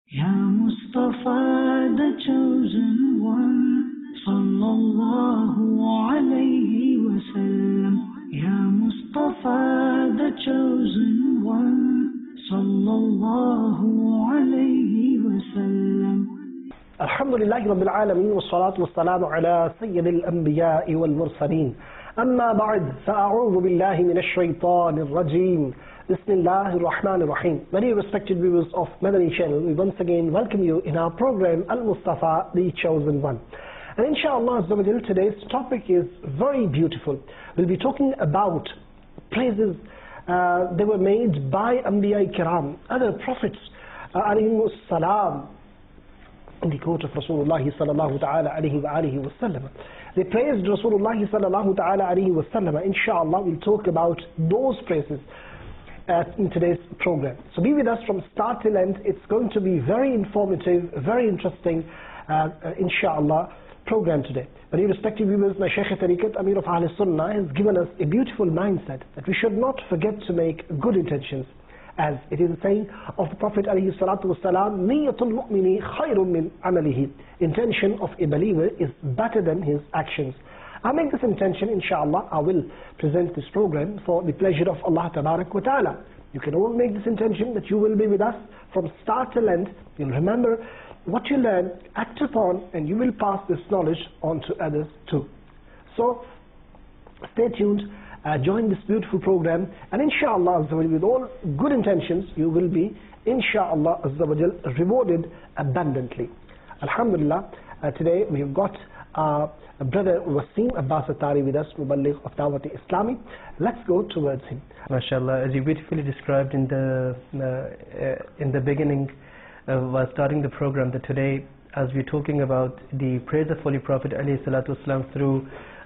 Ya Mustafa, the chosen one, Sallallahu alayhi wasallam. Ya Mustafa, the chosen one, Sallallahu alayhi wasallam. Alhamdulillahi Rabbil Alameen, wa salatu wa salamu ala Sayyidil Anbiya'i wal Mursaleen. Amma ba'd, fa'a'udhu billahi minash shaitanir rajeem. Bismillahir Rahmanir Rahim. Very respected viewers of Madani channel, we once again welcome you in our program Al-Mustafa, the Chosen One. And inshallah, today's topic is very beautiful. We'll be talking about praises they were made by Anbiya Kiram, other prophets, alayhimus salam, in the court of Rasulullah sallallahu ta'ala alayhi wa alihi wa sallam. They praised Rasulullah sallallahu ta'ala alayhi wa sallam. Inshallah, we'll talk about those praises in today's program. So be with us from start till end. It's going to be very informative, very interesting, inshallah, program today. But irrespective viewers, my Shaykh Tariqat, Amir of Ahl Sunnah, has given us a beautiful mindset that we should not forget to make good intentions. As it is a saying of the Prophet alayhi salatu wasalam, Niyatul mu'mini khayrun min amalihi. Intention of a believer is better than his actions. I make this intention, inshallah, I will present this program for the pleasure of Allah Tabarak wa Ta'ala. You can all make this intention that you will be with us from start till end. You'll remember what you learn, act upon, and you will pass this knowledge on to others too. So, stay tuned, join this beautiful program, and inshallah, with all good intentions, you will be, inshallah, rewarded abundantly. Alhamdulillah, today we have got Brother Wasim Abbas Attari with us, Muballigh of Dawat Islami. Let's go towards him. MashaAllah, as you beautifully described in the beginning while starting the program, that today, as we're talking about the praise of Holy Prophet alayhi salatu wasalam through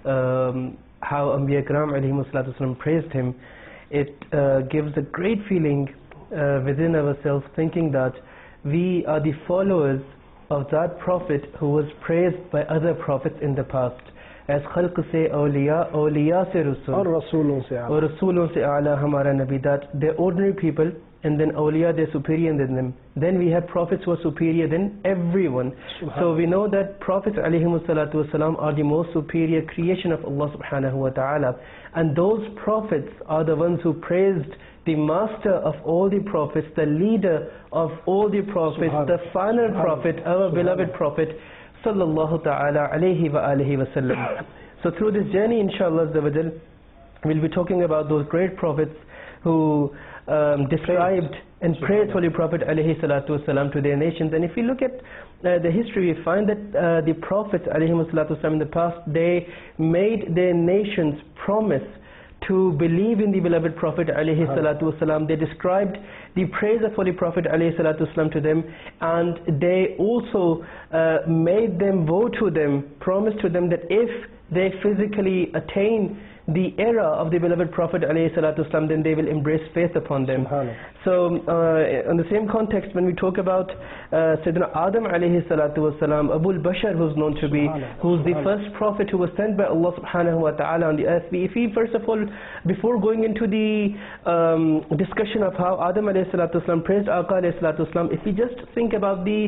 how Anbiya Kiram alayhi salatu wasalam praised him, it gives a great feeling within ourselves, thinking that we are the followers of that prophet who was praised by other prophets in the past. As khalq se awliya, awliya se rasul, aur rasulun se a'la hamara nabi, that they're ordinary people, and then awliya, they're superior than them. Then we have prophets who are superior than everyone. So we know that prophets alayhimus salatu wasalam are the most superior creation of Allah subhanahu wa ta'ala, and those prophets are the ones who praised the master of all the prophets, the leader of all the prophets, the final prophet, our beloved prophet, sallallahu ta'ala alayhi wa alihi wa sallam. So through this journey, inshallah, we'll be talking about those great prophets who described and praised Holy Prophet alayhi salatu wasalam to their nations. And if we look at the history, we find that the prophets alayhi salatu wasalam in the past, they made their nations promise to believe in the beloved Prophet alayhi salatu wasalam. They described the praise of Holy Prophet alayhi salatu wasalam to them, and they also made them vow to them, promised to them that if they physically attain the era of the beloved Prophet alayhi salatu wasalam, then they will embrace faith upon them. So in the same context, when we talk about Sayyidina Adam alayhi salatu wasalam, Abul Bashar, who's known to be, who's the first prophet who was sent by Allah subhanahu wa ta'ala on the earth. If we first of all, before going into the discussion of how Adam alayhi salatu wasalam praised Aqa alayhi salatu wasalam, if we just think about the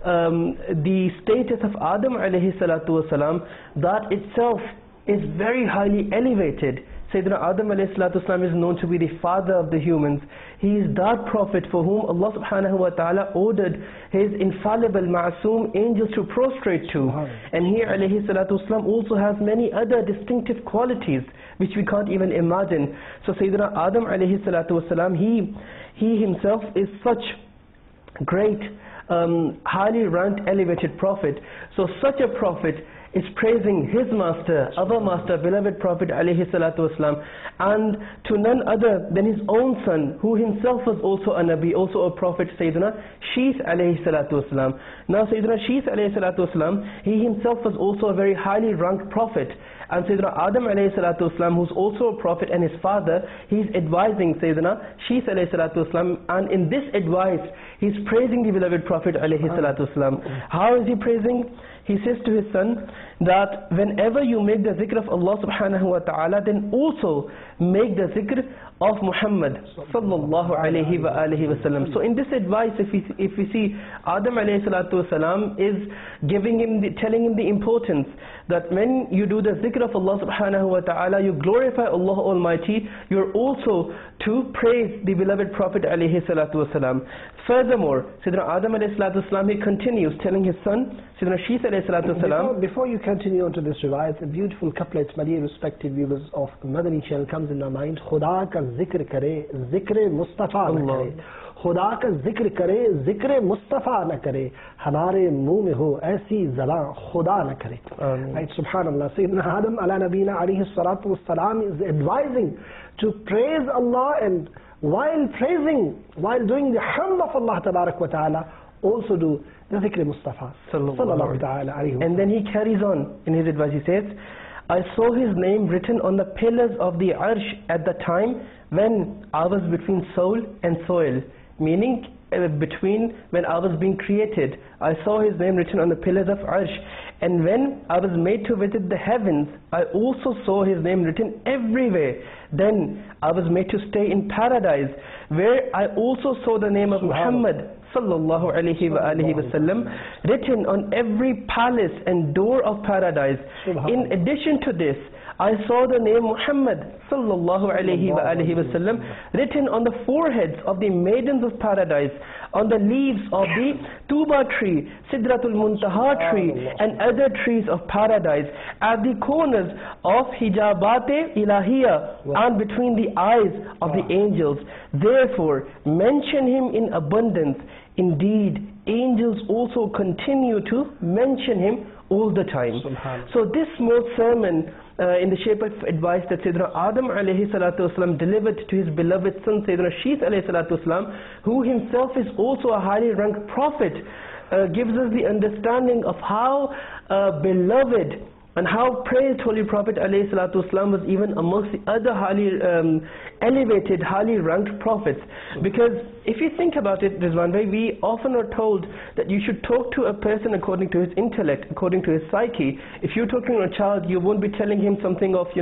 status of Adam alayhi salatu wasalam, that itself is very highly elevated. Sayyidina Adam alayhi salatu wasalam is known to be the father of the humans. He is that prophet for whom Allah subhanahu wa ta'ala ordered his infallible ma'asum angels to prostrate to. And he alayhi salatu wasalam also has many other distinctive qualities which we can't even imagine. So Sayyidina Adam alayhi salatu wasalam, he himself is such great, highly ranked, elevated prophet. So such a prophet is praising his master, our master, beloved Prophet alayhi salatu wasalam, and to none other than his own son, who himself was also a Nabi, also a prophet, Sayyidina Shith alayhi salatu wasalam. Now Sayyidina Shith alayhi salatu wasalam, he himself was also a very highly ranked prophet. And Sayyidina Adam alayhi salatu wasalam, who's also a prophet, and his father, he's advising Sayyidina Shith alayhi salatu wasalam, and in this advice, he's praising the beloved Prophet alayhi salatu wasalam. How is he praising? He says to his son that whenever you make the zikr of Allah subhanahu wa ta'ala, then also make the zikr of Muhammad sallallahu alayhi wa alihi wasallam. So in this advice, if we see, Adam alayhi salatu wasalam is telling him the importance that when you do the zikr of Allah subhanahu wa ta'ala, you glorify Allah Almighty, you're also to praise the beloved Prophet alayhi salatu wasalam. Furthermore, Sayyidina Adam alayhi salatu wasalam, he continues telling his son, Sayyidina Shis alayhi salatu wasalam. Before you continue on to this riwayat, a beautiful couplet, my dear respected viewers of Madani channel, comes in my mind. Khuda ka zikr kare, zikr Mustafa na kare. खुदा का जिक्र करे, जिक्र मुस्तफ़ा न करे, हमारे मुंह में हो ऐसी ज़बान खुदा न करे. Right, subhanallah. Sayyidina Adam ala nabina alayhi salatu wassalam is advising to praise Allah, and while praising, while doing the hamd of Allah tabarak wa ta'ala, also do the zikr Mustafa sallallahu ta'ala alayhi wa. And then he carries on in his advice. He says, I saw his name written on the pillars of the arsh at the time when I was between soul and soil. Meaning between when I was being created, I saw his name written on the pillars of Arsh, and when I was made to visit the heavens, I also saw his name written everywhere. Then I was made to stay in paradise, where I also saw the name of Muhammad sallallahu alayhi wa alihi wasallam written on every palace and door of paradise. In addition to this, I saw the name Muhammad sallallahu alayhi wa alihi wasallam written on the foreheads of the maidens of paradise, on the leaves of the Tuba tree, Sidratul Muntaha tree, and other trees of paradise, at the corners of Hijabate Ilahiyya, and between the eyes of the angels. Therefore, mention him in abundance. Indeed, angels also continue to mention him all the time. So this small sermon in the shape of advice that Sayyidina Adam alayhi salatu wasalam delivered to his beloved son Sayyidina Shis alayhi salatu wasalam, who himself is also a highly ranked prophet, gives us the understanding of how beloved and how praised Holy Prophet alayhi salatu wasalam was even amongst the other highly elevated, highly ranked prophets. Because if you think about it, Rizwan Bhai, we often are told that you should talk to a person according to his intellect, according to his psyche. If you're talking to a child, you won't be telling him something of,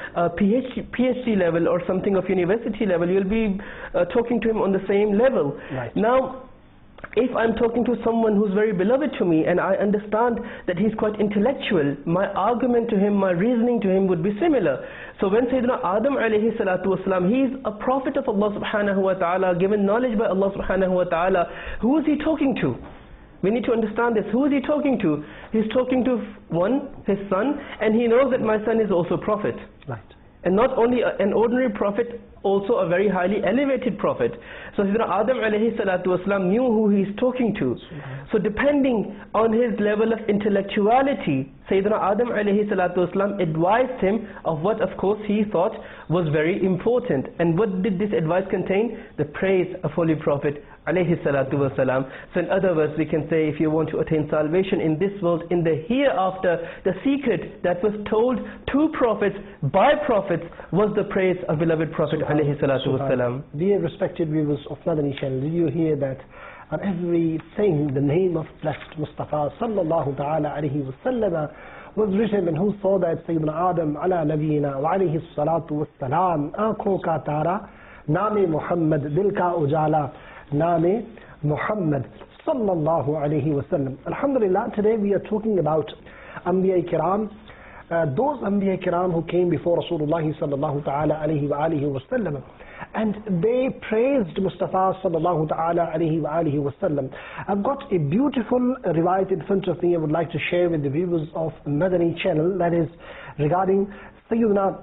PhD level or something of university level. You'll be talking to him on the same level. Right. Now, if I'm talking to someone who's very beloved to me and I understand that he's quite intellectual, my argument to him, my reasoning to him would be similar. So when Sayyidina Adam alayhi salatu wasalam, he's a prophet of Allah subhanahu wa ta'ala, given knowledge by Allah subhanahu wa ta'ala, who is he talking to? We need to understand this. Who is he talking to? He's talking to one, his son, and he knows that my son is also a prophet. Right. And not only an ordinary prophet, also a very highly elevated prophet. So Sayyidina Adam alayhi salatu wasalam knew who he's talking to. So depending on his level of intellectuality, Sayyidina Adam alayhi salatu wasalam advised him of what of course he thought was very important. And what did this advice contain? The praise of Holy Prophet alayhi salatu wasalam. So in other words, we can say, if you want to attain salvation in this world, in the hereafter, the secret that was told to prophets by prophets was the praise of beloved Prophet alayhi salatu wasalam. Dear respected viewers of Madani channel, did you hear that on everything the name of blessed Mustafa sallallahu ta'ala alayhi wasallam was written? And who saw that? Sayyidina Adam ala nabiyina wa alayhi salatu wassalam, aankhon ka tara, naam-e Muhammad, dil ka ujala, naam-e Muhammad sallallahu alayhi wasallam. Alhamdulillah, today we are talking about Anbiya Kiram, those Anbiya Kiram who came before Rasulullah sallallahu ta'ala alayhi wa alihi wasallam, and they praised Mustafa sallallahu ta'ala alayhi wa alihi wasallam. I've got a beautiful riwayat in front of me I would like to share with the viewers of Madani channel, that is regarding Sayyidina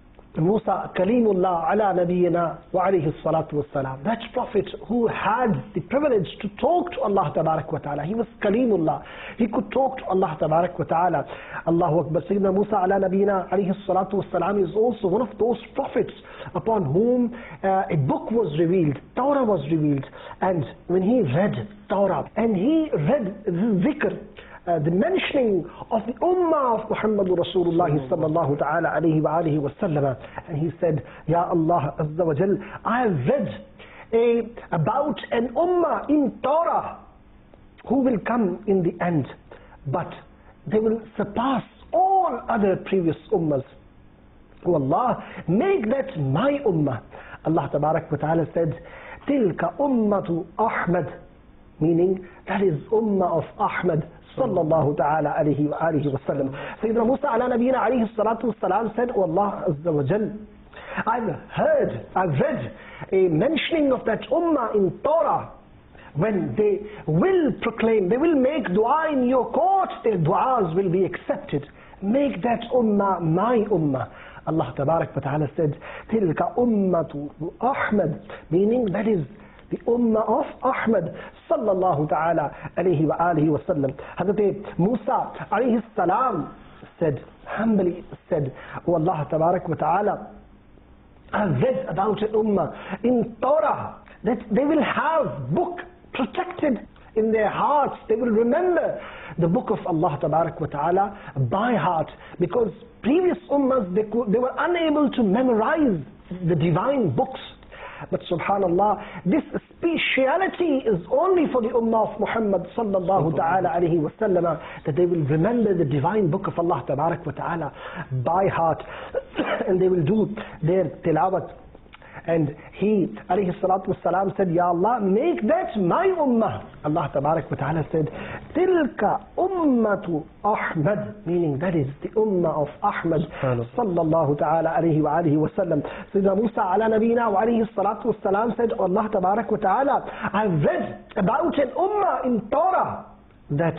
Musa Kalimullah ala nabiyina wa alayhi salatu wassalam, that prophet who had the privilege to talk to Allah tabarak wa ta'ala. He was Kalimullah, he could talk to Allah tabarak wa ta'ala. Allahu Akbar. Sayyidina Musa ala nabiyina alayhi salatu wassalam is also one of those prophets upon whom a book was revealed, Torah was revealed. And when he read Torah and he read the zikr, the mentioning of the ummah of Muhammad Rasulullah sallallahu ta'ala alayhi wa alihi wa sallam, and he said, Ya Allah Azza wa Jal, I have read about an ummah in Torah who will come in the end, but they will surpass all other previous ummahs. Oh Allah, make that my ummah. Allah Tabarak wa Ta'ala said, Tilka ummatu Ahmad, meaning that is ummah of Ahmad sallallahu ta'ala alayhi wa alihi wa sallam. Sayyidina Musa ala nabiyina alayhi salatu wa salam said, Oh Allah Azza wa Jal, I've read a mentioning of that ummah in Torah. When they will proclaim, they will make dua in your court, their duas will be accepted. Make that ummah my ummah. Allah Tabarak wa Ta'ala said, Tilka ummatu Ahmad, meaning that is the ummah of Ahmad sallallahu ta'ala alayhi wa alihi wa sallam. Hazrat Musa alayhi salam said, humbly said, Oh Allah Tabarak wa Ta'ala, I've read about an ummah in Torah that they will have book protected in their hearts. They will remember the book of Allah Tabarak wa Ta'ala by heart, because previous ummahs, they were unable to memorize the divine books. But subhanallah, this speciality is only for the ummah of Muhammad sallallahu ta'ala alayhi wa sallam, that they will remember the divine book of Allah Tabarak wa Ta'ala by heart, and they will do their tilawat. And he, alayhi salatu wassalam, said, Ya Allah, make that my ummah. Allah Tabarak wa Ta'ala said, Tilka ummatu Ahmad, meaning that is the ummah of Ahmad sallallahu ta'ala alayhi wa alihi wa sallam. Sayyidina Musa ala nabina wa alayhi salatu wassalam said, Allah Tabarak wa Ta'ala, I've read about an ummah in Torah that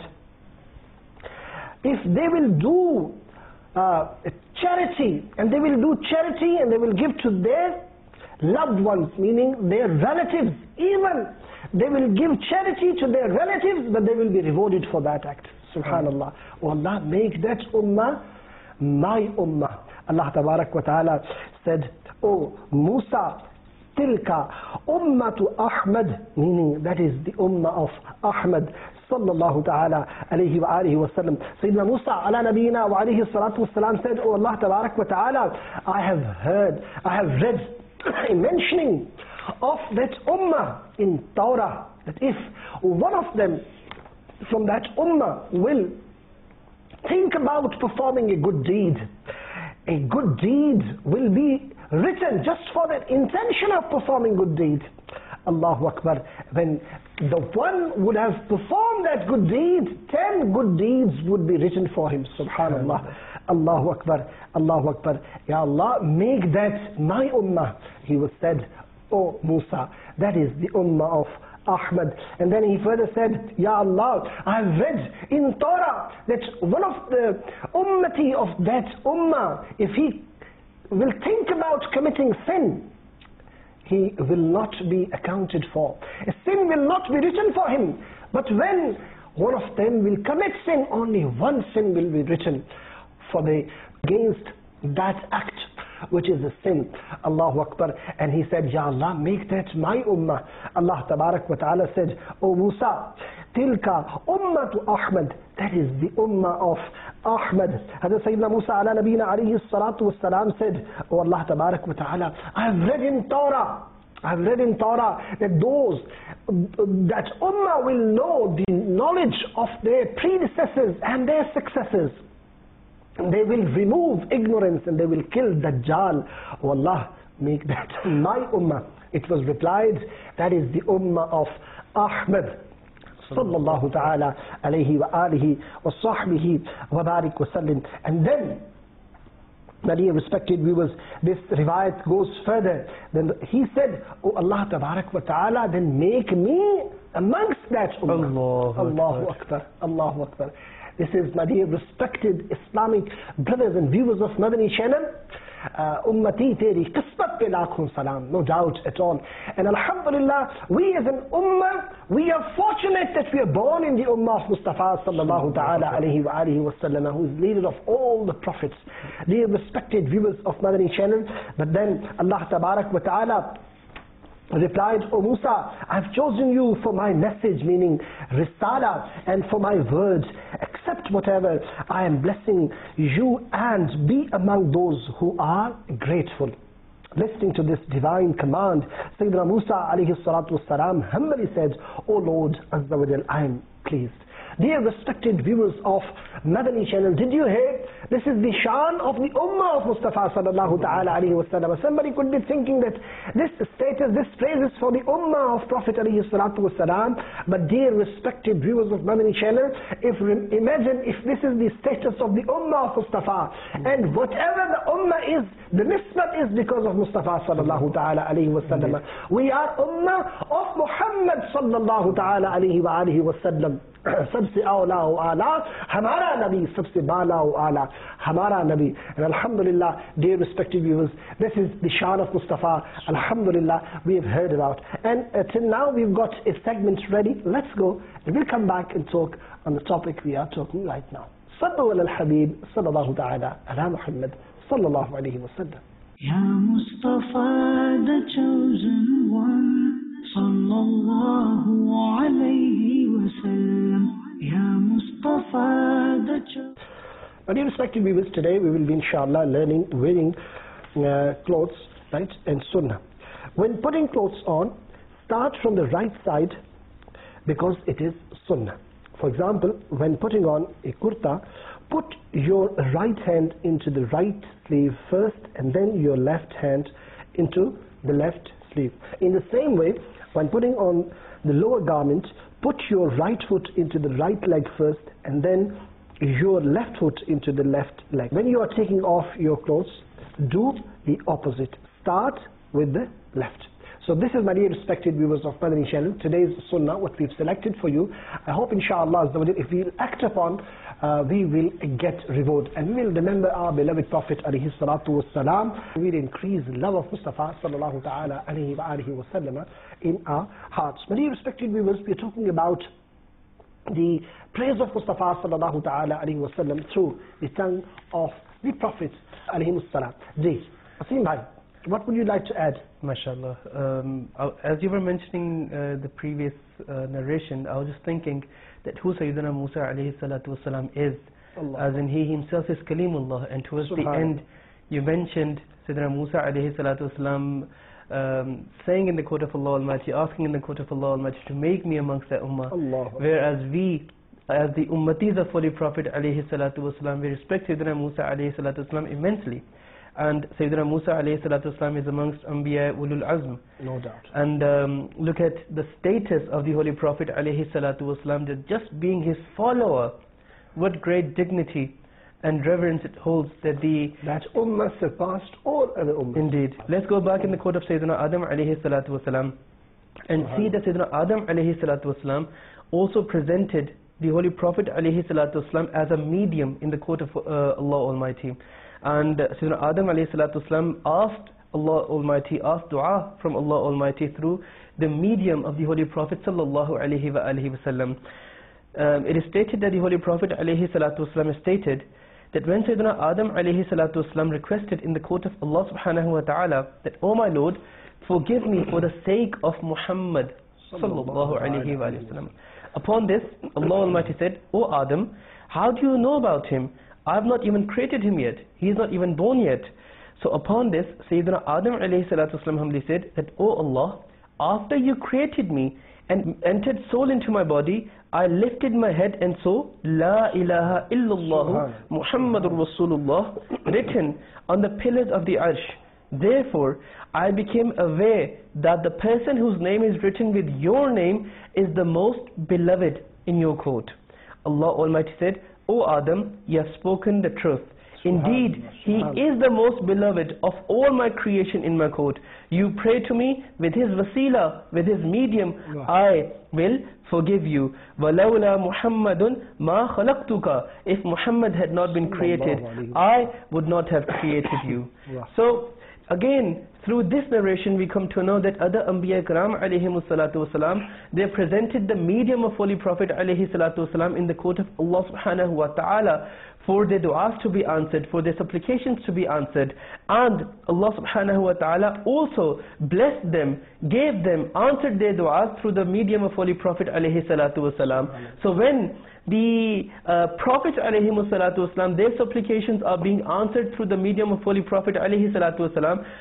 if they will do charity, and they will do charity and they will give to their loved ones, meaning their relatives, even they will give charity to their relatives, but they will be rewarded for that act. Subhanallah. Oh Allah, make that ummah my ummah. Allah Tabarak wa Ta'ala said, Oh Musa, Tilka ummatu Ahmad, meaning that is the ummah of Ahmad sallallahu ta'ala alayhi wa alihi wa sallam. Sayyidina Musa ala nabiyina wa alayhi salatu wassalam said, Oh Allah Tabarak wa Ta'ala, I have read a mentioning of that ummah in Torah, that if one of them from that ummah will think about performing a good deed will be written just for the intention of performing good deed. Allahu Akbar. When the one would have performed that good deed, 10 good deeds would be written for him. Subhanallah. Allahu Akbar, Allahu Akbar. Ya Allah, make that my ummah. He was said, Oh Musa, that is the ummah of Ahmad. And then he further said, Ya Allah, I have read in Torah that one of the ummati of that ummah, if he will think about committing sin, he will not be accounted for. A sin will not be written for him. But when one of them will commit sin, only one sin will be written for against that act, which is a sin. Allahu Akbar. And he said, Ya Allah, make that my ummah. Allah Tabarak wa Ta'ala said, O Musa, Tilka ummatu Ahmad, that is the ummah of Ahmad. Hazrat Sayyidina Musa ala nabina alayhi salatu wassalam said, Oh Allah Tabarak wa Ta'ala, I have read in Torah that that ummah will know the knowledge of their predecessors and their successors. They will remove ignorance and they will kill Dajjal. Oh Allah, make that my ummah. It was replied, that is the ummah of Ahmad sallallahu ta'ala alayhi wa alihi wa sahbihi wa barik wa sallim. And then, my dear respected viewers, this riwayat goes further. Then he said, Oh Allah Tabarak wa Ta'ala, then make me amongst that ummah. Allahu Akbar, Allahu Akbar. This is, my dear respected Islamic brothers and viewers of Madani channel. Ummati teri qismat pe lakhon salam, no doubt at all. And alhamdulillah, we as an ummah, we are fortunate that we are born in the ummah of Mustafa sallallahu ta'ala alayhi wa alihi wa sallam, who is leader of all the prophets. Dear respected viewers of Madani channel, but then Allah Tabarak wa Ta'ala replied, O Musa, I've chosen you for my message, meaning risala, and for my words. Accept whatever I am blessing you and be among those who are grateful. Listening to this divine command, Sayyidina Musa alayhi salatu wassalam humbly said, O Lord Azza wa Jal, I am pleased. Dear respected viewers of Madani channel, did you hear? This is the shan of the ummah of Mustafa sallallahu ta'ala alayhi wa sallam. Somebody could be thinking that this status, this praise is for the ummah of Prophet alayhi salatu wa salam. But dear respected viewers of Madani channel, imagine if this is the status of the ummah of Mustafa, and whatever the ummah is, the nisbat is because of Mustafa sallallahu ta'ala alayhi wa sallam. We are ummah of Muhammad sallallahu ta'ala alayhi wa alihi wa sallam. सबसे औला व आला हमारा नबी, सबसे बाला व आला हमारा नबी. And alhamdulillah, dear respected viewers, this is the shan of Mustafa. Alhamdulillah, we have heard about, and till now we've got a segment ready. Let's go and we'll come back and talk on the topic we are talking right now. Sallu ala al-Habib sallallahu ta'ala ala Muhammad sallallahu alayhi wa sallam. Ya Mustafa, the chosen one, sallallahu alayhi wa sallam. Ya Mustafa, the chosen. My dear respected viewers, today we will be inshallah learning wearing clothes, right, and sunnah. When putting clothes on, start from the right side because it is sunnah. For example, when putting on a kurta, put your right hand into the right sleeve first and then your left hand into the left sleeve. In the same way, when putting on the lower garment, put your right foot into the right leg first and then your left foot into the left leg. When you are taking off your clothes, do the opposite. Start with the left. So this is, my dear respected viewers of Madani channel, today's sunnah, what we've selected for you. I hope inshallah, if we act upon, we will get reward, and we will remember our beloved Prophet alayhi salatu wa salam. We will increase love of Mustafa sallallahu ta'ala alayhi wa alihi wa sallam in our hearts. My dear respected viewers, we are talking about the praise of Mustafa sallallahu ta'ala alayhi wa sallam through the tongue of the Prophet alayhi salam. Ji, Asim bhai, what would you like to add? MashaAllah. As you were mentioning the previous narration, I was just thinking that who Sayyidina Musa alayhi salatu wasalam is, as in he himself is Kalimullah, and towards the end you mentioned Sayyidina Musa alayhi salatu wasalam saying in the court of Allah Almighty, asking in the court of Allah Almighty to make me amongst that ummah, whereas we, as the ummatis of Holy Prophet alayhi salatu wasalam, we respect Sayyidina Musa alayhi salatu wasalam immensely. And Sayyidina Musa alayhi salatu wasalam is amongst Anbiya Ulul Azm. No doubt. And look at the status of the Holy Prophet alayhi salatu wasalam, that just being his follower, what great dignity and reverence it holds, that that ummah surpassed all other ummahs. Indeed. Let's go back in the court of Sayyidina Adam alayhi salatu wasalam and see that Sayyidina Adam alayhi salatu wasalam also presented the Holy Prophet alayhi salatu wasalam as a medium in the court of Allah Almighty. And Sayyidina Adam alayhi salatu wasalam asked Allah Almighty, asked dua from Allah Almighty through the medium of the Holy Prophet sallallahu alayhi wa alihi wasallam. It is stated that the Holy Prophet alayhi salatu wasalam stated that when Sayyidina Adam alayhi salatu wasalam requested in the court of Allah subhanahu wa ta'ala that, "Oh my Lord, forgive me for the sake of Muhammad sallallahu alayhi wa sallam." Upon this, Allah Almighty said, "O Adam, how do you know about him? I have not even created him yet. He is not even born yet." So upon this, Sayyidina Adam alayhi salatu wasalam humbly said that, "O Allah, after you created me and entered soul into my body, I lifted my head and saw La ilaha illallah Muhammadur Rasulullah written on the pillars of the Arsh. Therefore, I became aware that the person whose name is written with your name is the most beloved in your court." Allah Almighty said, "O Adam, you have spoken the truth. Indeed, he is the most beloved of all my creation in my court. You pray to me with his wasila, with his medium, I will forgive you. وَلَوْلَا مُحَمَّدٌ مَا خَلَقْتُكَ. If Muhammad had not been created, I would not have created you." So again, through this narration we come to know that other Anbiya Karam alayhimus salatu wasalam, they presented the medium of Holy Prophet alayhi salatu wasalam in the court of Allah subhanahu wa ta'ala for their du'as to be answered, for their supplications to be answered. And Allah subhanahu wa ta'ala also blessed them, gave them, answered their du'as through the medium of Holy Prophet alayhi salatu wasalam. So when the Prophet alayhi salatu wasalam, their supplications are being answered through the medium of Holy Prophet alayhi salatu wasalam, it also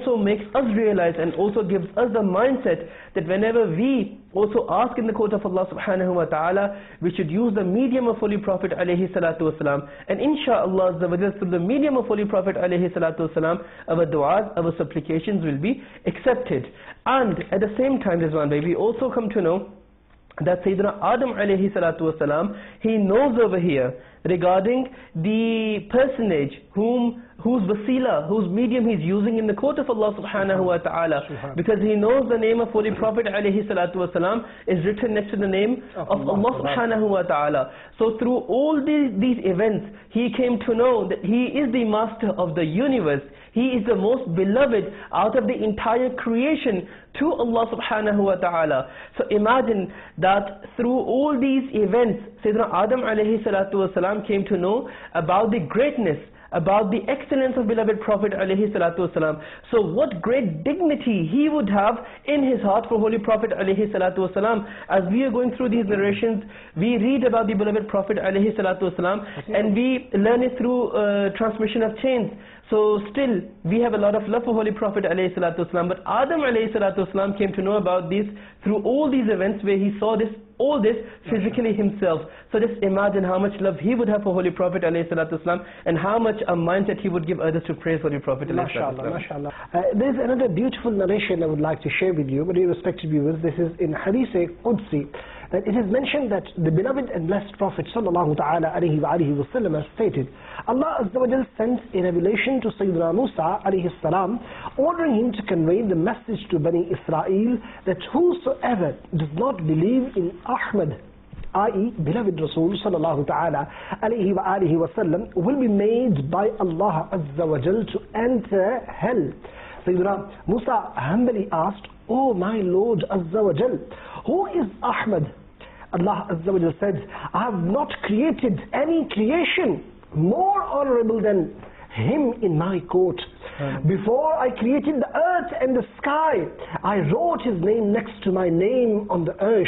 also makes us realize and also gives us the mindset that whenever we also ask in the court of Allah subhanahu wa ta'ala, we should use the medium of Holy Prophet alayhi salatu wasalam, and inshaAllah through the medium of Holy Prophet alayhi salatu wasalam, our du'as, our supplications will be accepted. And at the same time, Rizwan Bhai, we also come to know that Sayyidina Adam alayhi salatu wasalam, he knows over here regarding the personage whose wasila, whose medium he's using in the court of Allah subhanahu wa ta'ala, because he knows the name of Holy Prophet alayhi salatu wasalam is written next to the name of Allah subhanahu wa ta'ala. So through all these events, he came to know that he is the master of the universe. He is the most beloved out of the entire creation to Allah subhanahu wa ta'ala. So imagine that through all these events, Sayyidina Adam alayhi salatu wasalam came to know about the greatness, about the excellence of beloved Prophet alayhi salatu wasalam. So what great dignity he would have in his heart for Holy Prophet alayhi salatu wasalam. As we are going through these narrations, we read about the beloved Prophet alayhi salatu wasalam, and we learn it through transmission of chains. So still we have a lot of love for Holy Prophet alayhi salatu wasalam, but Adam alayhi salatu wasalam came to know about this through all these events where he saw all this physically himself. So just imagine how much love he would have for Holy Prophet alayhi salatu wasalam, and how much a mindset he would give others to praise Holy Prophet alayhi salatu wasalam. MashaAllah, MashaAllah. There is another beautiful narration I would like to share with you, but dear respected viewers, this is in Hadith Qudsi. It is mentioned that the beloved and blessed Prophet sallallahu ta'ala alayhi wa alihi wa sallam has stated, Allah Azza wa Jal sent a revelation to Sayyidina Musa alayhi salam, ordering him to convey the message to Bani Israel that whosoever does not believe in Ahmad, i.e. beloved Rasul sallallahu ta'ala alayhi wa alihi wa sallam, will be made by Allah Azza wa Jal to enter hell. Sayyidina Musa humbly asked, "Oh my Lord Azza wa Jal, who is Ahmad?" Allah Azza wa Jal said, "I have not created any creation more honorable than him in my court. Before I created the earth and the sky, I wrote his name next to my name on the earth.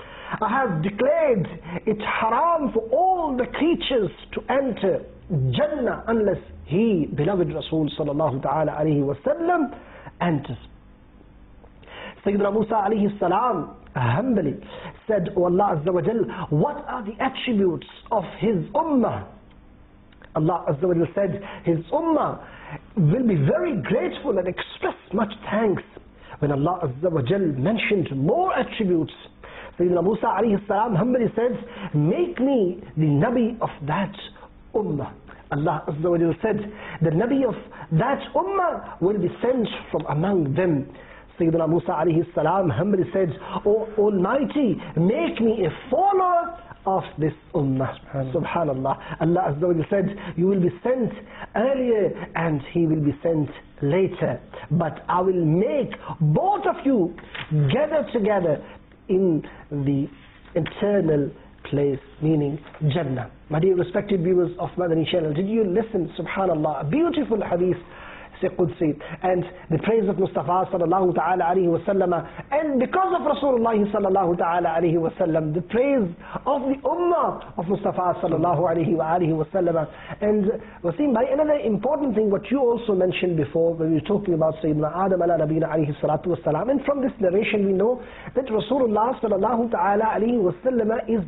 I have declared it haram for all the creatures to enter Jannah unless he, beloved Rasul sallallahu ta'ala alayhi wa sallam, enters." Sayyidina Musa alayhi salam humbly said, "O Allah Azza wa Jal, what are the attributes of his ummah?" Allah Azza wa Jal said, his ummah will be very grateful and express much thanks. When Allah Azza wa Jal mentioned more attributes, Sayyidina Musa alayhi salam humbly said, "Make me the Nabi of that ummah." Allah Azza wa Jal said, the Nabi of that ummah will be sent from among them. Sayyidina Musa alayhi salam humbly said, "O Almighty, make me a follower of this ummah." Subhanallah. Allah Azza wa Jal said, "You will be sent earlier and he will be sent later, but I will make both of you gather together in the eternal place," meaning Jannah. My dear respected viewers of Madani channel, did you listen? Subhanallah, a beautiful hadith Qudsi, and the praise of Mustafa sallallahu ta'ala alayhi wa sallam, and because of Rasulullah sallallahu ta'ala alayhi wa sallam, the praise of the ummah of Mustafa sallallahu alayhi wa sallam. And Wasim, by another important thing what you also mentioned before when we were talking about Sayyidina Adam ala nabina alayhi salatu wa salam, and from this narration we know that Rasulullah sallallahu ta'ala alayhi wa sallam is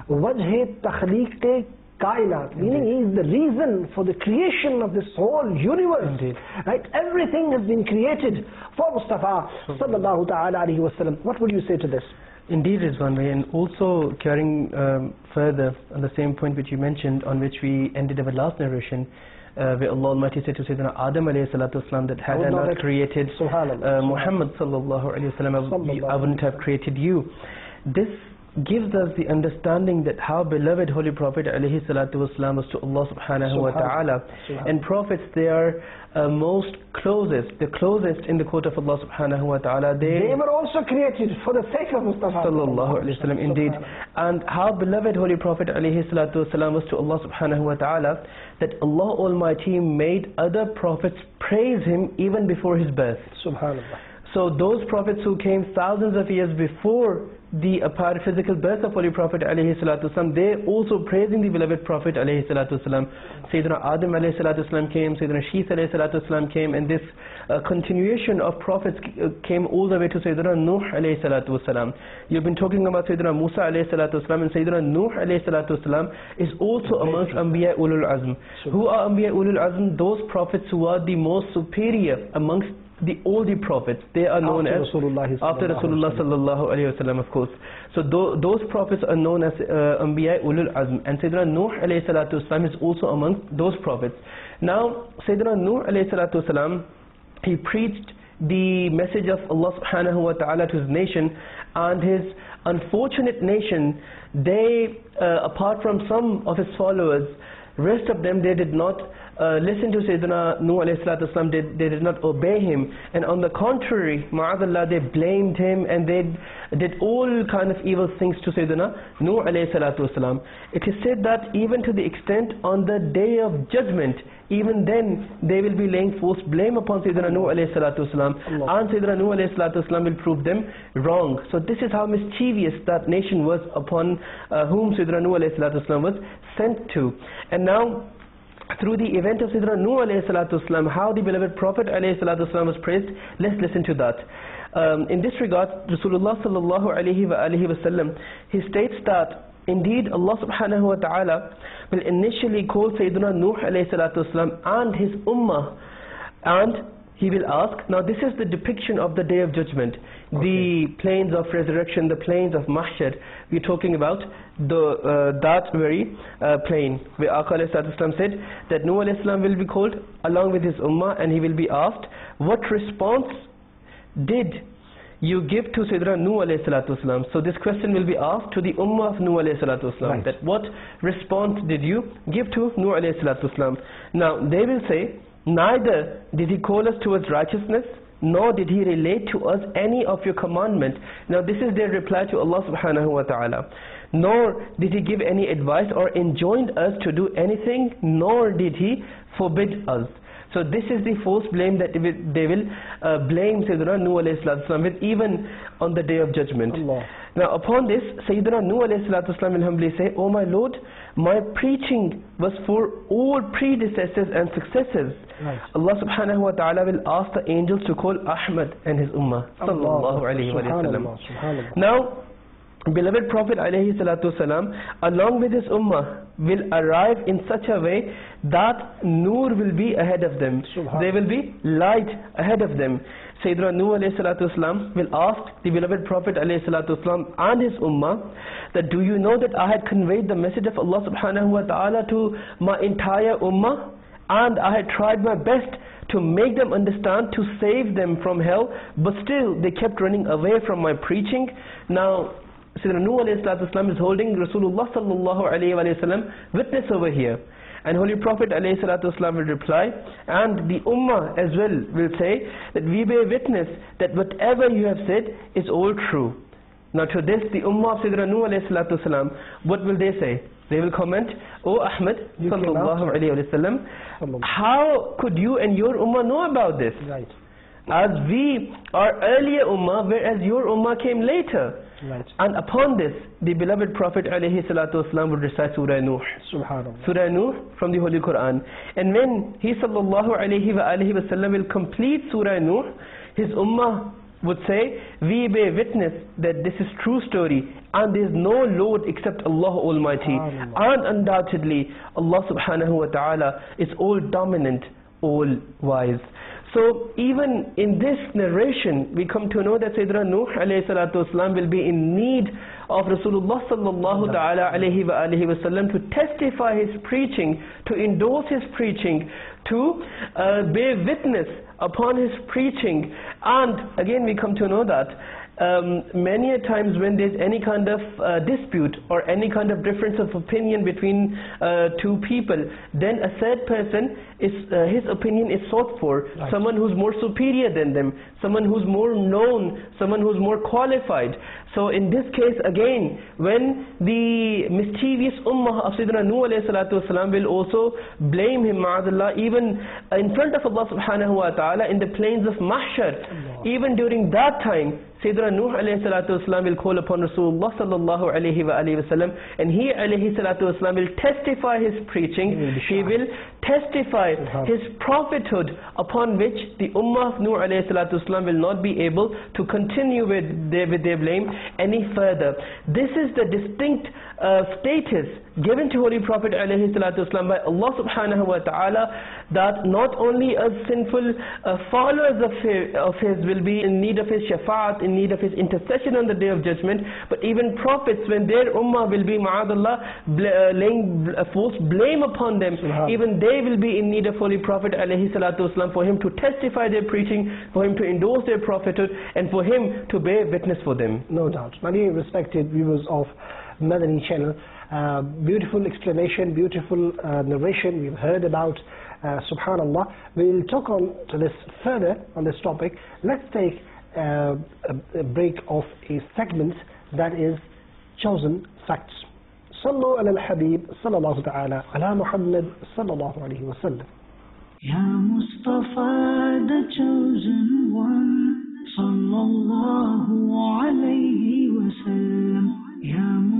wajh takhliq Kainat, meaning he is the reason for the creation of this whole universe. Indeed. Right? Everything has been created for Mustafa sallallahu ta'ala alayhi wa sallam. What would you say to this? Indeed, Rizwan Bhai, and also carrying further on the same point which you mentioned, on which we ended our last narration, where Allah Almighty said to Sayyidina Adam alayhi salatu wasalam that had I not created Muhammad sallallahu alayhi wa sallam, I wouldn't have created you. This gives us the understanding that how beloved Holy Prophet alayhi salatu wasalam was to Allah subhanahu wa ta'ala. And prophets, they are most closest, the closest in the court of Allah subhanahu wa ta'ala. They were also created for the sake of Mustafa sallallahu alayhi wa sallam, indeed. And how beloved Holy Prophet alayhi salatu wasalam was to Allah subhanahu wa ta'ala, that Allah Almighty made other prophets praise him even before his birth. Subhanallah. So those prophets who came thousands of years before the apparent physical birth of Holy Prophet alayhi salatu wasalam, they also praising the beloved Prophet alayhi salatu wasalam. Sayyidina Adam alayhi salatu wasalam came, Sayyidina Sheeth alayhi salatu wasalam came, and this continuation of prophets came all the way to Sayyidina Nuh alayhi salatu wasalam. You've been talking about Sayyidina Musa alayhi salatu wasalam, and Sayyidina Nuh alayhi salatu wasalam is also amongst Anbiya Ulul Azm. Who are Anbiya Ulul Azm? Those prophets who are the most superior amongst all the prophets. They are known as after Rasulullah sallallahu alayhi wasallam, of course. So those prophets are known as Anbiya Ulul Azm, and Sayyidina Nuh alayhi salatu wasalam is also amongst those prophets. Now Sayyidina Nuh alayhi salatu wasalam, he preached the message of Allah subhanahu wa ta'ala to his nation, and his unfortunate nation, they apart from some of his followers, rest of them, they did not listen to Sayyidina Nuh alayhi salatu wasalam, they did not obey him, and on the contrary, ma'adallah, they blamed him, and they did all kind of evil things to Sayyidina Nuh alayhi salatu wasalam. It is said that even to the extent on the day of judgment, even then they will be laying false blame upon Sayyidina Nuh alayhi salatu wasalam, and Sayyidina Nuh alayhi salatu wasalam will prove them wrong. So this is how mischievous that nation was upon whom Sayyidina Nuh alayhi salatu wasalam was sent to. And now, through the event of Sayyidina Nuh alayhi salatu wasalam, how the beloved Prophet alayhi salatu wasalam was praised, let's listen to that. In this regard, Rasulullah sallallahu alayhi wa alihi wasallam, he states that indeed Allah subhanahu wa ta'ala will initially call Sayyidina Nuh alayhi salatu wasalam and his ummah, and he will ask. Now this is the depiction of the day of judgment, the plains of resurrection, the plains of mahshar. We're talking about that very plain where Aqā alayhi salatu wasalam said that Nuh alayhi salam will be called along with his ummah, and he will be asked, what response did you give to Sayyidina Nuh alayhi salatu wasalam? So this question will be asked to the ummah of Nuh alayhi salatu wasalam, that what response did you give to Nuh alayhi salatu wasalam? Now they will say, neither did he call us towards righteousness, nor did he relate to us any of your commandment. Now this is their reply to Allah subhanahu wa ta'ala. Nor did he give any advice or enjoined us to do anything, nor did he forbid us. So this is the false blame that they will blame Sayyidina Nuh alayhi salatu wasalam with, even on the day of judgment. Now upon this, Sayyidina Nuh alayhi salatu wasalam will humbly say, "O my Lord, my preaching was for all predecessors and successors." Allah subhanahu wa ta'ala will ask the angels to call Ahmad and his ummah sallallahu alayhi wa sallam. Now beloved Prophet alayhi salatu wasalam, along with his ummah, will arrive in such a way that nur will be ahead of them. There will be light ahead of them. Sayyidina Nuh alayhi salatu wasalam will ask the beloved Prophet alayhi salatu wasalam and his ummah that, do you know that I had conveyed the message of Allah subhanahu wa ta'ala to my entire ummah, and I had tried my best to make them understand, to save them from hell, but still they kept running away from my preaching. Now Sayyidina Nuh alayhi salatu wasalam is holding Rasulullah sallallahu alayhi wa sallam witness over here, and Holy Prophet alayhi salatu wasalam will reply, and the ummah as well will say that we bear witness that whatever you have said is all true. Now to this, the ummah of Sayyidina Nuh alayhi salatu wasalam, what will they say? They will comment, "O Ahmad sallallahu alayhi wa sallam, how could you and your ummah know about this? As we are earlier ummah, whereas your ummah came later." And upon this, the beloved Prophet alayhi salatu wasalam would recite Surah Nuh. Surah Nuh from the Holy Quran. And when he sallallahu alayhi wa sallam will complete Surah Nuh, his ummah would say, "We bear witness that this is true story, and there is no Lord except Allah Almighty. And undoubtedly, Allah subhanahu wa ta'ala is all dominant, all wise." So even in this narration, we come to know that Sayyidina Nuh alayhi salatu wasalam will be in need of Rasulullah sallallahu ta'ala alayhi wa alihi wasallam to testify his preaching, to endorse his preaching, to bear witness upon his preaching. And again we come to know that many a times when there's any kind of dispute or any kind of difference of opinion between two people, then a third person is his opinion is sought for, someone who's more superior than them, someone who's more known, someone who's more qualified. So in this case again, when the mischievous ummah of Sayyidina Nuh alayhi salatu wasalam will also blame him, ma'adallah, even in front of Allah subhanahu wa ta'ala in the plains of mahshar, even during that time, Sayyidina Nuh alayhi salatu wasalam will call upon Rasulullah sallallahu alayhi wa alihi wasallam, and he alayhi salatu wasalam will testify his preaching, he will testify his prophethood, upon which the ummah of Nuh alayhi salatu wasalam will not be able to continue with their blame any further. This is the distinct status given to Holy Prophet alayhi salatu wasalam by Allah subhanahu wa ta'ala, that not only us sinful followers of his will be in need of his shafa'at, in need of his intercession on the day of judgment, but even prophets, when their ummah will be ma'adallah laying false blame upon them, even they will be in need of Holy Prophet alayhi salatu wasalam, for him to testify their preaching, for him to endorse their prophethood, and for him to bear witness for them. No doubt. My dear respected viewers of Madani channel, beautiful explanation, beautiful narration we've heard about. Subhanallah. We'll talk on to this further on this topic. Let's take a break of a segment that is chosen facts. Sallu ala al-Habib sallallahu ta'ala ala Muhammad sallallahu alayhi wa sallam. Ya Mustafa, the chosen one, sallallahu alayhi wa sallam. Ya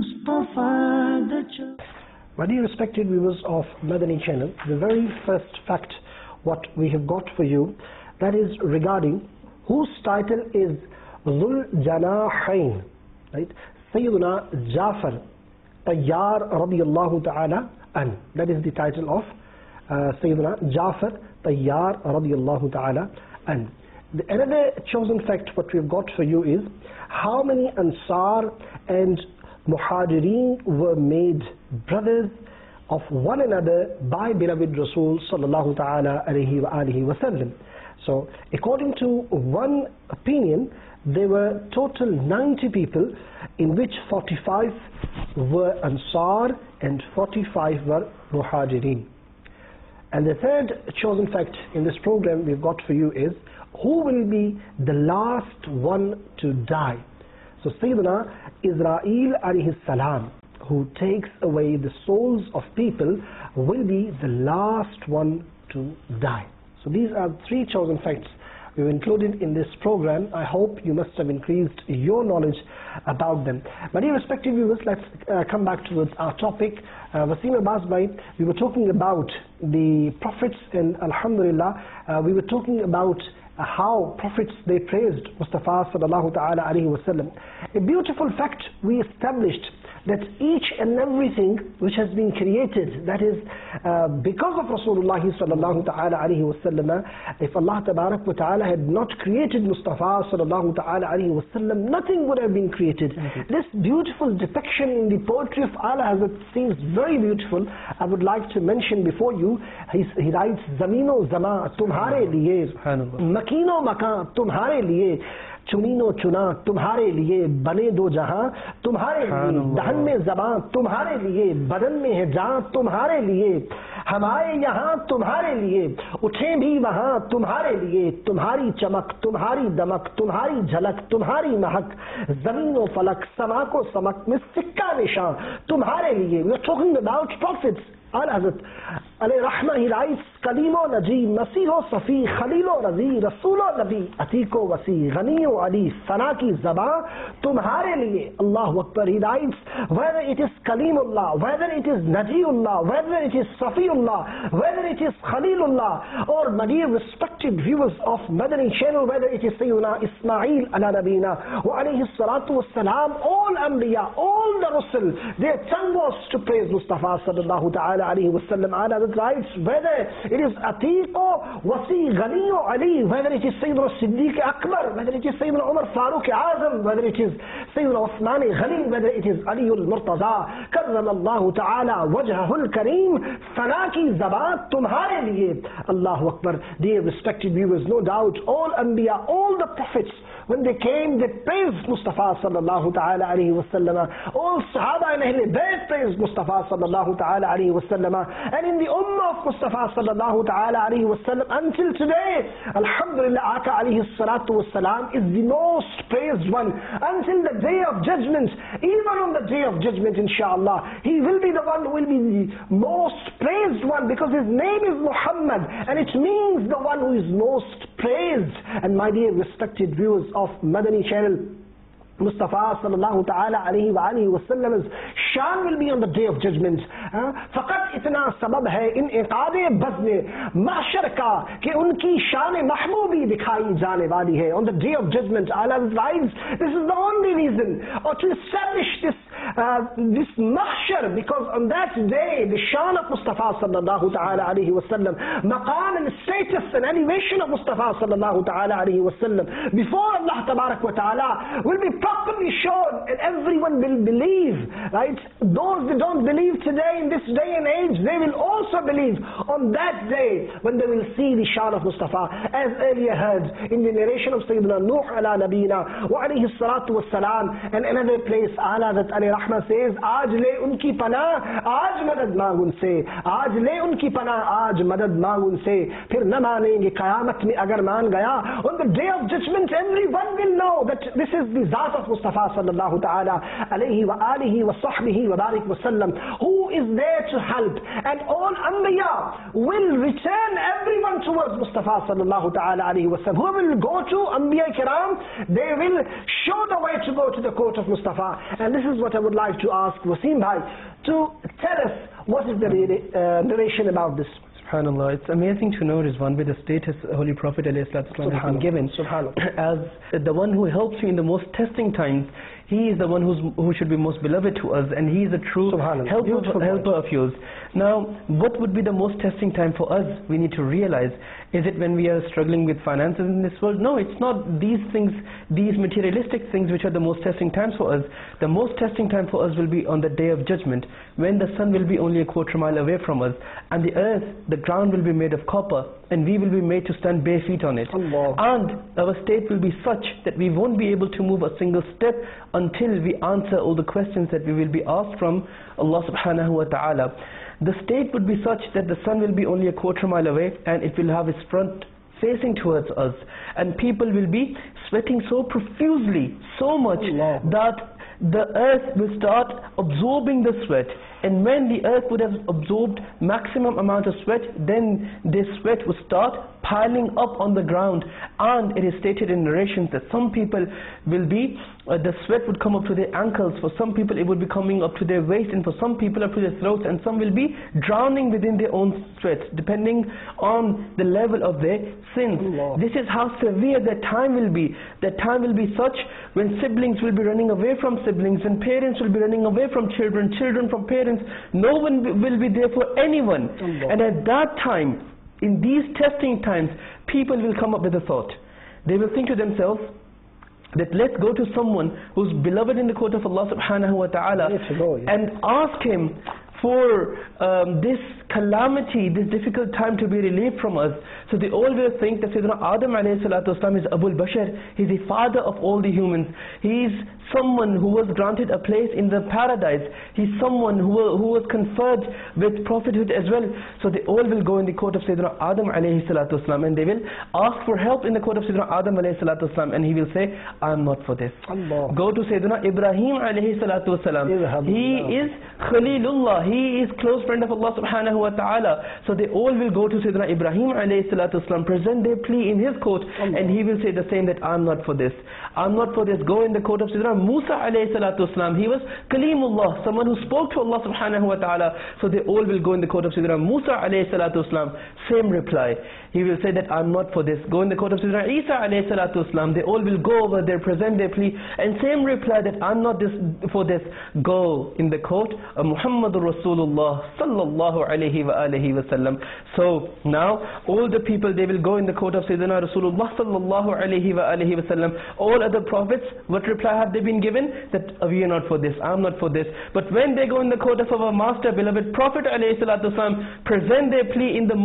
Mustafa, the chosen. My dear respected viewers of Madani channel, the very first fact what we have got for you, that is regarding whose title is Dhul Janahain, right? Sayyiduna Jafar Tayyar radiyallahu ta'ala an. That is the title of Sayyiduna Jafar Tayyar radiyallahu ta'ala an. Another chosen fact what we've got for you is how many Ansar and Muhajirin were made brothers of one another by beloved Rasul sallallahu ta'ala alayhi wa alihi wa sallam. So according to one opinion, there were total 90 people, in which 45 were Ansar and 45 were Muhajirin. And the third chosen fact in this program we've got for you is who will be the last one to die. So Sayyidina Israel alayhi salam, who takes away the souls of people, will be the last one to die. So these are three chosen facts we've included in this program. I hope you must have increased your knowledge about them. My dear respective viewers, let's come back towards our topic. Wasim Abbas Bhai, we were talking about the prophets, and alhamdulillah, we were talking about how prophets, they praised Mustafa sallallahu ta'ala alayhi wa sallam. A beautiful fact we established, that each and everything which has been created, that is because of Rasulullah sallallahu ta'ala alayhi wa sallam, if Allah tabarak wa ta'ala had not created Mustafa sallallahu ta'ala alayhi wa sallam, nothing would have been created. This beautiful depiction in the poetry of Allah Hazrat seems very beautiful. I would like to mention before you, he writes, Zamino Zama tumhare liye, Makino Maka tumhare liye, चुनीनो चुना तुम्हारे लिए, बने दो जहां तुम्हारे लिए, दहन में ज़बां तुम्हारे लिए, बदन में है जान तुम्हारे लिए, हम आए यहाँ तुम्हारे लिए, उठे भी वहाँ तुम्हारे लिए, तुम्हारी चमक तुम्हारी दमक तुम्हारी झलक तुम्हारी महक, ज़मीन व फलक समा को समक में सिक्का निशान तुम्हारे लिए. We are talking about prophets. Al-Hazrat alayhi rahmah, he writes, Kalimo Naji, Masiho Safi, Khalilo Razi, Rasulo Nabi, Atiko Wasi, Ghaniyo Ali, Sanaki Zaba, Tumhare liye. Allahu Akbar. He writes, whether it is Kalimullah, whether it is Najiullah, whether it is Safiullah, whether it is Khalilullah, or my dear respected viewers of Madani channel, whether it is Sayyidina Ismail ala Nabina, wa alayhi salatu wassalam, all Anbiya, all the Rasul, their tongue was to praise Mustafa sallallahu ta'ala alayhi wa sallam. Allah writes, whether it is Atiqo, Wasi, Ghaniyo Ali, whether it is Sayyidina Siddiq Akbar, whether it is Sayyidina Umar Farooq Azam, whether it is Sayyidina Uthman Ghani, whether it is Aliul Murtaza, Karram Allahu Ta'ala, Wajhahul Kareem, Fanaki Zabat Tumhare liye. Allahu Akbar. Dear respected viewers, no doubt all Anbiya, all the prophets when they came, they praised Mustafa sallallahu ta'ala alayhi wa sallam. All Sahaba and Ahl Bayt praised Mustafa sallallahu ta'ala alayhi wa sallam. And in the ummah of Mustafa sallallahu ta'ala alayhi wa sallam, until today, alhamdulillah, Aka alayhi salatu wa salam is the most praised one. Until the day of judgment, even on the day of judgment, inshallah, he will be the one who will be the most praised one, because his name is Muhammad, and it means the one who is most praised. And my dear respected viewers of Madani channel, Mustafa sallallahu ta'ala alayhi wa alihi wa sallam's shan will be on the day of judgment. फकत इतना सबब है इन इक़ाबे बज़्म महशर का कि उनकी शान महबूबी दिखाई जाने वाली है. On the day of judgment, Allah writes, this is the only reason, or to establish this mahshar, because on that day the shan of Mustafa sallallahu ta'ala alayhi wa sallam, maqam and status and elevation of Mustafa sallallahu ta'ala alayhi wa sallam before Allah tabarak wa ta'ala will be properly shown, and everyone will believe, right? Those that don't believe today in this day and age, they will also believe on that day when they will see the shan of Mustafa. As earlier heard in the narration of Sayyidina Nuh ala nabina wa alayhi salatu wa salam, and another place Allah that alayhi rahmah says, aaj le unki panah, aaj madad maangun se, aaj le unki panah, aaj madad maangun se, phir na manenge qayamat mein agar maan gaya. On the day of judgment, everyone will know that this is the zat of Mustafa sallallahu ta'ala alayhi wa alihi wa sahbihi wa barik wa sallam, who is there to help. And all Anbiya will return everyone towards Mustafa sallallahu ta'ala alayhi wa sallam. Who will go to Anbiya Kiram, they will show the way to go to the court of Mustafa. And this is what I would like to ask Wasim Bhai to tell us what is the narration about this. SubhanAllah, it's amazing to know Rizwan with the status Holy Prophet ﷺ has been given as the one who helps you in the most testing times. He is the one who should be most beloved to us, and he is a true helper of yours. Now, what would be the most testing time for us? We need to realize, is it when we are struggling with finances in this world? No, it's not these things, these materialistic things which are the most testing times for us. The most testing time for us will be on the day of judgment, when the sun will be only a quarter mile away from us, and the earth, the ground will be made of copper, and we will be made to stand bare feet on it. Allah. And our state will be such that we won't be able to move a single step until we answer all the questions that we will be asked from Allah subhanahu wa ta'ala. The state would be such that the sun will be only a quarter mile away, and it will have its front facing towards us, and people will be sweating so profusely, so much that the earth will start absorbing the sweat. And when the earth would have absorbed maximum amount of sweat, then this sweat would start piling up on the ground. And it is stated in narrations that some people will be, the sweat would come up to their ankles. For some people it would be coming up to their waist, and for some people up to their throats, and some will be drowning within their own sweat, depending on the level of their sins. Allah. This is how severe that time will be. That time will be such when siblings will be running away from siblings, and parents will be running away from children, children from parents. No one will be there for anyone. Allah. And at that time, in these testing times, people will come up with a thought. They will think to themselves that let's go to someone who's beloved in the court of Allah subhanahu wa ta'ala and ask him for this calamity, this difficult time to be relieved from us. So they all will think that Sayyidina Adam alayhi salatu wasalam is Abul Bashar. He's the father of all the humans. He's someone who was granted a place in the paradise. He's someone who was conferred with prophethood as well. So they all will go in the court of Sayyidina Adam alayhi salatu wasalam, and they will ask for help in the court of Sayyidina Adam alayhi salatu wasalam, and he will say, I am not for this. Allah. Go to Sayyidina Ibrahim alayhi salatu wasalam. He is Khalilullah. He is close friend of Allah subhanahu wa ta'ala. So they all will go to Sayyidina Ibrahim alayhi salatu wasalam, present their plea in his court, and he will say the same, that I am not for this. I am not for this. Go in the court of Sayyidina Musa alayhi salatu wasalam. He was Kalimullah, someone who spoke to Allah subhanahu wa ta'ala. So they all will go in the court of Sayyidina Musa alayhi salatu wasalam. Same reply. He will say that I'm not for this. Go in the court of Sayyidina Isa alayhi salatu wasalam. They all will go over there, present their plea, and same reply, that I'm not for this. Go in the court of Muhammadur Rasulullah sallallahu alayhi wa alihi wa sallam. So now all the people, they will go in the court of Sayyidina Rasulullah sallallahu alayhi wa alihi wa sallam. All other prophets, what reply have they been given? That we are not for this, I'm not for this. But when they go in the court of our master, beloved Prophet alayhi salatu wasalam, present their plea in the most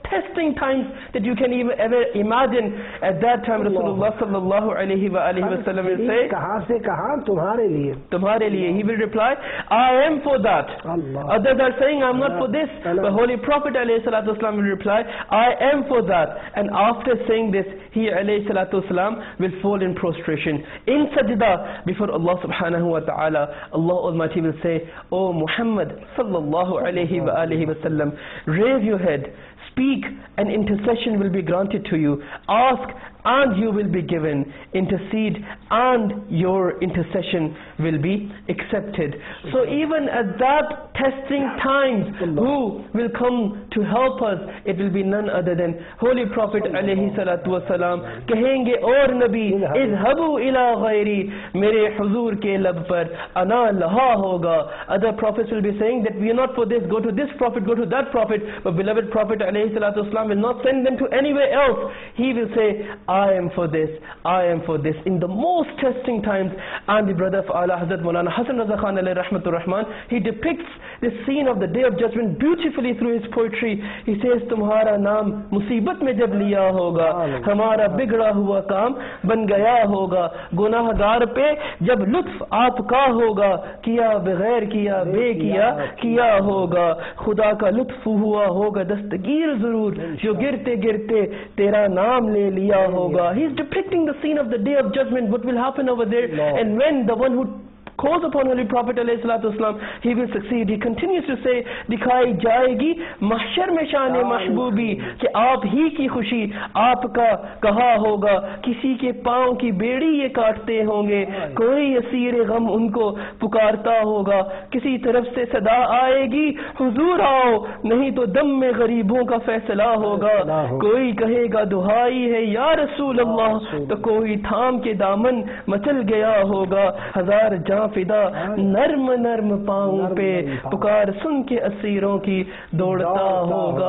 testing times that you can even ever imagine. At that time, Rasulullah sallallahu alaihi wasallam will say, kahan se kahan tumhare liye. Tumhare liye. He will reply, I am for that. Allah. Others are saying, I'm not for this. The Holy Prophet alayhi salatu wasalam will reply, I am for that. And after saying this, he alayhi salatu wasalam will fall in prostration, in sajda before Allah subhanahu wa ta'ala. Allah Almighty will say, O Muhammad sallallahu alayhi wasallam, raise your head, speak, and intercession will be granted to you. Ask and you will be given. Intercede and your intercession will be accepted. So even at that testing times, who will come to help us? It will be none other than Holy Prophet alayhi salatu wasalam. Kahenge aur Nabi, izhabu ila ghairi, mere huzur ke lab par ana laha hoga. Other prophets will be saying that we are not for this, go to this prophet, go to that prophet. But beloved Prophet alayhi salatu wasalam will not send them to anywhere else. He will say, I am for this, I am for this, in the most testing times. And the brother of Allah, Hazrat Maulana Hasan Raza Khan alayhi rahmatur rahman, he depicts the scene of the Day of Judgment beautifully through his poetry. He says, Tumhara naam musibat mein jab liya hoga, hamara bigda hua kaam ban gaya hoga, gunahgar pe jab lutf aapka hoga, kiya bighair kiya be kiya hoga, khuda ka lutf hua hoga dastagir zarur, jo girte girte tera naam le liya hoga. He's depicting the scene of the Day of Judgment, what will happen over there. And when the one who calls upon Holy Prophet ﷺ, he will succeed. He continues to say, दिखाई जाएगी महशर में शान महबूबी कि आप ही की खुशी आपका कहा होगा, किसी के पाँव की बेड़ी ये काटते होंगे, कोई असीर गम उनको पुकारता होगा, किसी तरफ से सदा आएगी हुजूर आओ, नहीं तो दम में गरीबों का फैसला होगा, कोई कहेगा दुहाई है या रसूल अल्लाह, तो कोई थाम के दामन मचल गया होगा, हजार जान फिदा नर्म नर्म पाँव पे पुकार सुन के असीरों की दौड़ता होगा.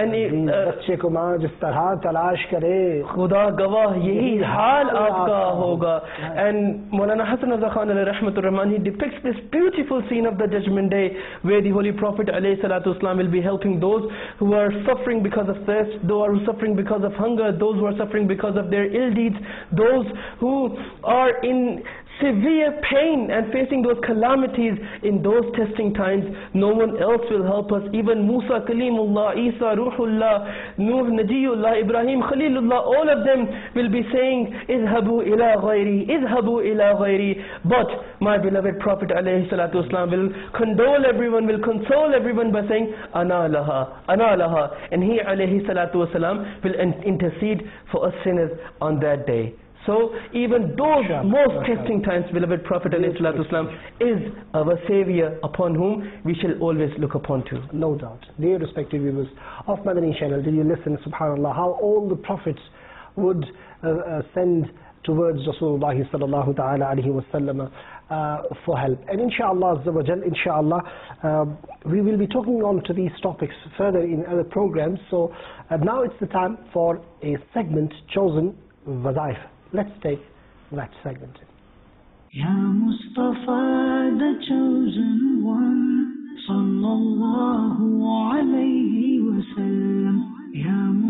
बच्चे को माँ जिस तरह तलाश करे खुदा गवाह यही हाल आपका होगा. And Maulana Hasan Raza Khan alayhi rahmatur rahman, he depicts this beautiful scene of the Judgment Day, where the Holy Prophet alayhi salatu wasalam will be helping those who are suffering because of thirst, those who are suffering because of hunger, those who are suffering because of their ill deeds, those who are in severe pain and facing those calamities. In those testing times, no one else will help us. Even Musa Kalimullah, Isa Ruhullah, Nuh Najiyullah, Ibrahim Khalilullah, all of them will be saying, Izhabu ila ghairi, Izhabu ila ghairi. But my beloved Prophet alayhi salatu wasalam will condole everyone, will console everyone by saying, Ana laha, Ana laha. And he alayhi salatu wasalam will intercede for us sinners on that day. So even those most testing times, beloved Prophet ﷺ is our Savior upon whom we shall always look upon to. No doubt. Dear respected viewers of Madani channel, did you listen, subhanAllah, how all the prophets would send towards Rasulullah sallallahu ta'ala alayhi wa sallam for help. And inshallah, inshallah, we will be talking on to these topics further in other programs. So now it's the time for a segment chosen, Wazaif. Let's take that segment. Ya Mustafa, the chosen one, sallallahu alayhi wa sallam. Ya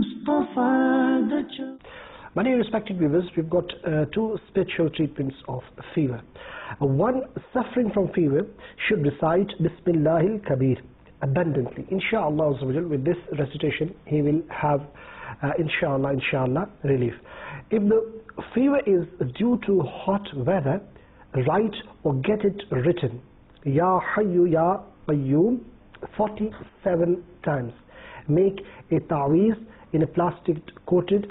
Mustafa, the chosen. My dear respected viewers, we've got two spiritual treatments of fever. One suffering from fever should recite Bismillahil Kabir abundantly. Inshallah, with this recitation, he will have, inshallah, relief. If the fever is due to hot weather, write or get it written, Ya Hayyu Ya Qayyum 47 times. Make a ta'weez in a plastic coated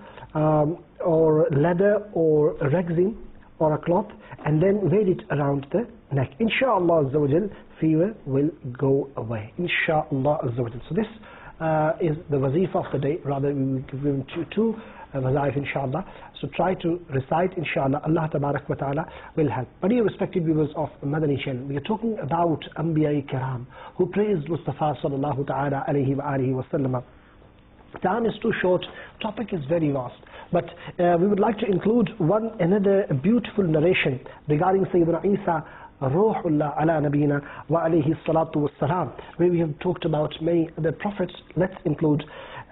or leather or resin or a cloth, and then wear it around the neck. Inshallah, fever will go away. Inshallah. So this is the wazifa of the day. Rather, we will give you two wazaif, inshallah. So try to recite, inshallah. Allah tabarak wa ta'ala will help. But dear respected viewers of Madani channel, we are talking about Anbiya Kiram who praised Mustafa sallallahu ta'ala alayhi wa alihi wa sallam. Time is too short, topic is very vast, but we would like to include another beautiful narration regarding Sayyidina Isa Ruhullah ala nabina wa alayhi salatu wassalam, where we have talked about many other prophets. Let's include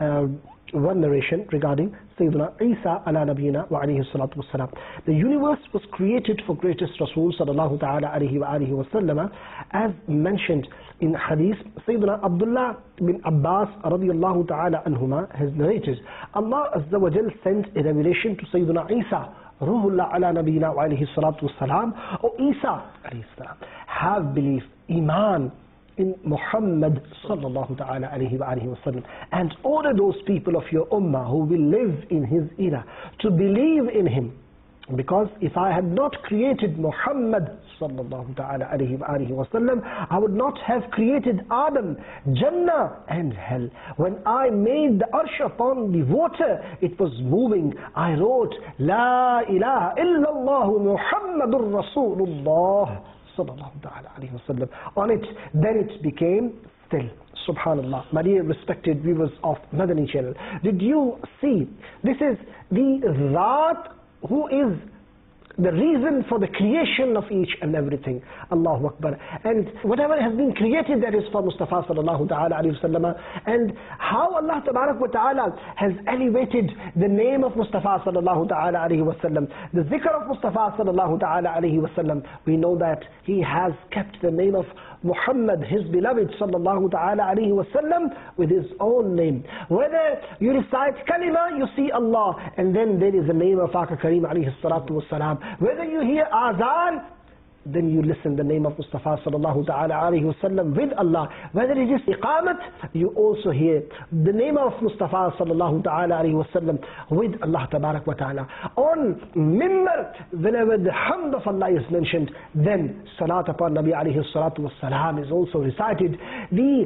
one narration regarding Sayyidina Isa ala nabina wa alayhi salatu wassalam. The universe was created for greatest Rasul sallallahu ta'ala alayhi wa alihi wa sallam, as mentioned in hadith. Sayyidina Abdullah bin Abbas radiyallahu ta'ala anhuma has narrated, Allah Azza wa Jal sent a revelation to Sayyidina Isa, Ruhullah ala nabina wa alayhi salatu wassalam. O Isa alayhi salam, have belief, iman in Muhammad sallallahu ta'ala alayhi wa alihi wa sallam, and order those people of your ummah who will live in his era to believe in him. Because if I had not created Muhammad sallallahu ta'ala alayhi wa alihi wa sallam, I would not have created Adam, Jannah and hell. When I made the arsh upon the water, it was moving. I wrote, La ilaha illallah Muhammadur Rasulullah sallallahu ta'ala alayhi wa sallam on it. Then it became still. Subhanallah. My dear respected viewers of Madani channel, did you see? This is the Zat who is the reason for the creation of each and everything. Allahu Akbar. And whatever has been created, that is for Mustafa sallallahu ta'ala alayhi wa sallam. And how Allah tabarak wa ta'ala has elevated the name of Mustafa sallallahu ta'ala alayhi wa sallam, the zikr of Mustafa sallallahu ta'ala alayhi wa sallam. We know that he has kept the name of Muhammad, his beloved sallallahu ta'ala alayhi wa sallam, with his own name. Whether you recite kalima, you see Allah, and then there is a name of Aka Kareem alayhi salatu wa salam. Whether you hear azan, then you listen the name of Mustafa sallallahu ta'ala alayhi wa sallam with Allah. Whether it is iqamat, you also hear the name of Mustafa sallallahu ta'ala alayhi wa sallam with Allah tabarak wa ta'ala. On mimbar, whenever the hamd of Allah is mentioned, then salat upon Nabi alayhi salatu wa salam is also recited. The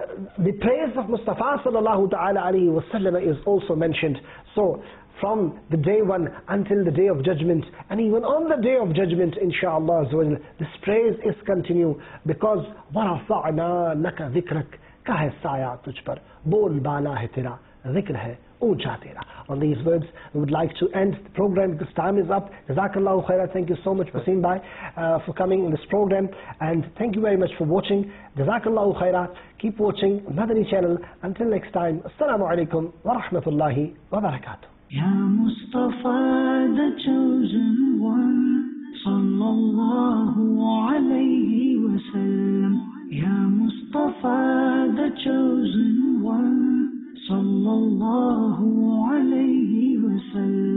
praise of Mustafa sallallahu ta'ala alayhi wa sallam is also mentioned. So from the day one until the day of judgment, and even on the day of judgment, inshallah, this praise is continue, because وَرَفَعْنَا لَكَ ذِكْرَكَ كَهَ سَايَا تُجْ پر بول بالا ہے تیرا ذکر ہے اونچا تیرا. On these words, we would like to end the program because time is up. Jazakallahu khaira. Thank you so much, Wasim Bhai, for coming in this program, and thank you very much for watching. Jazakallahu khaira. Keep watching Madani channel. Until next time, Assalamu alaikum wa rahmatullahi wa barakatuh. Ya Mustafa, the chosen one, sallallahu alayhi wa sallam. Ya Mustafa, the chosen one, sallallahu alayhi wa sallam.